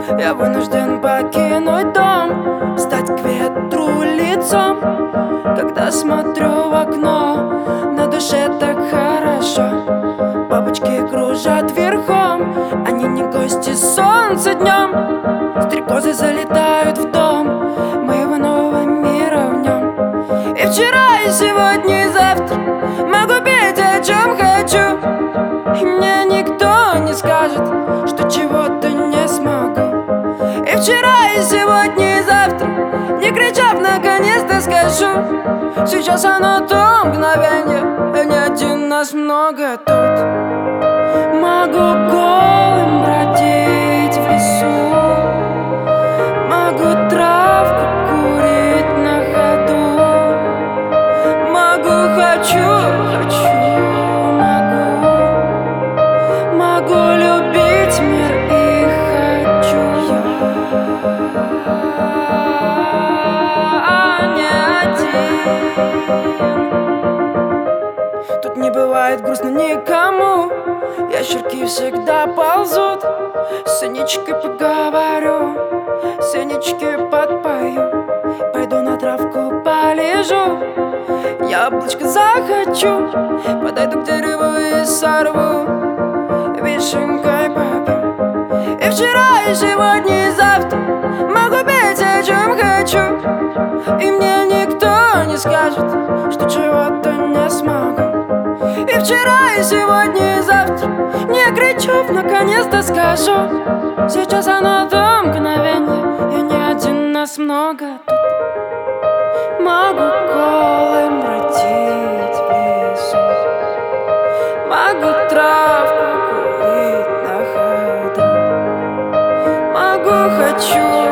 Я вынужден покинуть дом, стать к ветру лицом. Когда смотрю в окно, на душе так хорошо. Бабочки кружат верхом, они не гости солнца днем. Стрекозы залетают в дом моего нового мира в нем. И вчера, и сегодня, и завтра могу петь о чем хочу. И мне никто не скажет, что чего-то не смогу. И вчера, и сегодня, и завтра, не кричав, наконец-то скажу: сейчас оно то мгновенье, и не один, нас много тут. Могу голым бродить в лесу, могу травку курить на ходу, могу, хочу, могу любить мир и хочу. Я не один. Тут не бывает грустно никому, ящерки всегда ползут. С Синичкой поговорю, Синичке подпою, пойду на травку полежу, яблочко захочу, подойду к дереву и сорву, вишенкой попью. И вчера, и сегодня, и завтра могу петь о чем хочу. И мне никто не скажет, что чего-то не смогу. И вчера, и сегодня, и завтра не кричу, наконец-то скажу: сейчас оно то мгновенье, и не один, нас много тут. Могу голым бродить в лесу, могу травку курить на ходу, могу, хочу.